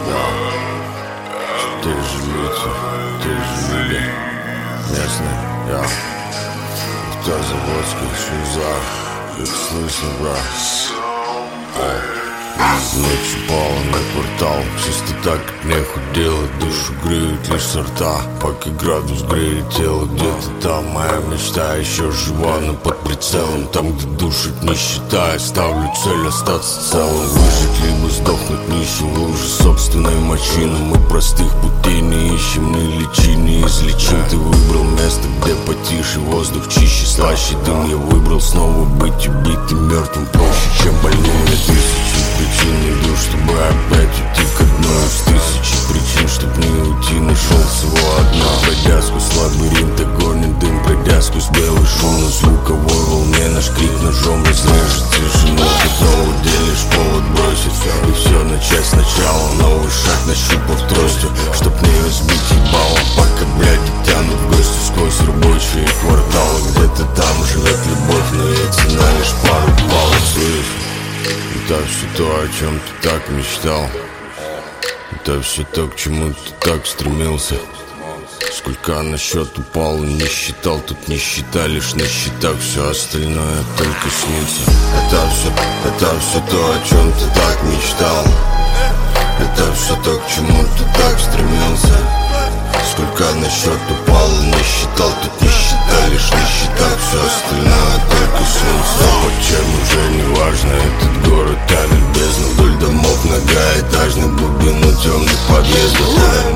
Те же лица, те же люди. Местные, автозаводских шлюзах. Как слышно, брат. Ночью полный квартал. Чисто так, как нехуй делать. Душу греют лишь сорта. Пока градус греет тело. Где-то там моя мечта еще жива, но под прицелом. Там, где душит нищета, я ставлю цель остаться целым. Выжить либо сдохнуть нищим в луже собственной мочи. Но мы простых путей не ищем, не лечи, не излечим. Ты выбрал место, где потише, воздух чище, слаще дым. Я выбрал снова быть убитым, мертвым проще, чем больным. Я тысячи причин иду, чтобы опять уйти к одной из тысячи причин, чтоб не уйти. Нашел всего одна, пройдя сквозь лабиринт, огонь дым, пройдя сквозь белый шум. На звуковой волне наш крик ножом разрежет тишину. Готово делишь повод бросить и все начать сначала. Новый шаг нащупав тростью, чтоб не разбить ебало. Пока, блядь, тянут в гости сквозь рабочие кварталы. Где-то там живет любовь, но ей цена лишь пару баллов. Слышь, это все то, о чем ты так мечтал. Это все то, к чему ты так стремился. Сколько на счет упал и не считал. Тут нищета лишь на счетах, все остальное только снится. Это все то, о чем ты так мечтал. Это все то, к чему ты так стремился. Сколько на счет упал и не считал. Тут нищета лишь на счетах, все остальное только снится. Чем уже не важно, этот город тянет бездну. Вдоль домов многоэтажных, глубину темных подъездов.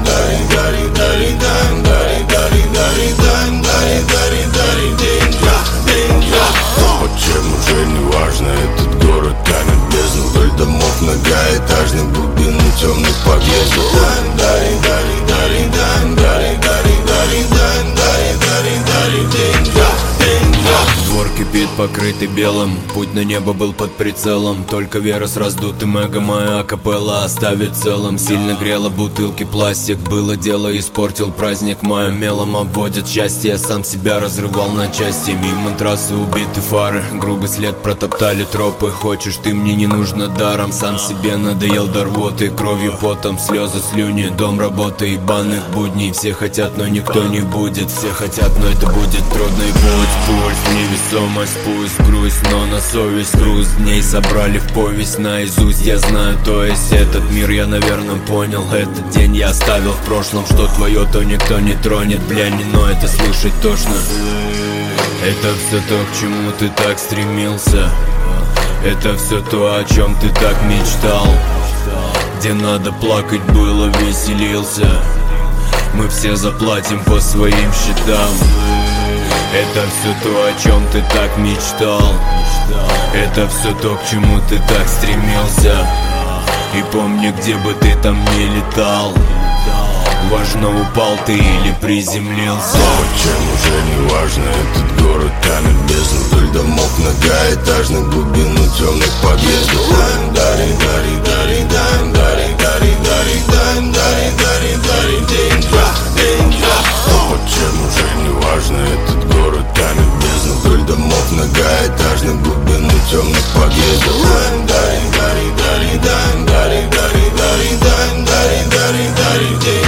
Чем уже не важно, этот город тянет бездну. Вдоль домов многоэтажных, глубину темных подъездов. Двор кипит, покрытый белым. Путь на небо был под прицелом. Только вера с раздутым эго, моя капелла оставит целым. Сильно грела бутылки пластик. Было дело, испортил праздник. Моим мелом обводят счастье. Я сам себя разрывал на части. Мимо трассы убиты фары. Грубый след протоптали тропы. Хочешь, ты мне не нужно даром. Сам себе надоел до рвоты. Кровью, потом, слезы, слюни. Дом, работа и банных будней. Все хотят, но никто не будет. Все хотят, но это будет трудный путь. Пульс, невесомость, пусть грусть, но на совесть груз дней собрали в повесть наизусть. Я знаю, то есть этот мир я, наверное, понял. Этот день я оставил в прошлом. Что твое, то никто не тронет. Бля, не, но это слышать тошно. Это все то, к чему ты так стремился. Это все то, о чем ты так мечтал. Где надо плакать было, веселился. Мы все заплатим по своим счетам. Это все то, о чем ты так мечтал. Это все то, к чему ты так стремился. И помни, где бы ты там не летал, важно, упал ты или приземлился. Чем уже не важно, этот город тянет бездну. Вдоль домов многоэтажных, глубину темных подъездов. Чем уже не важно, этот город тянет бездну. Вдоль домов многоэтажных, глубину темных подъездов.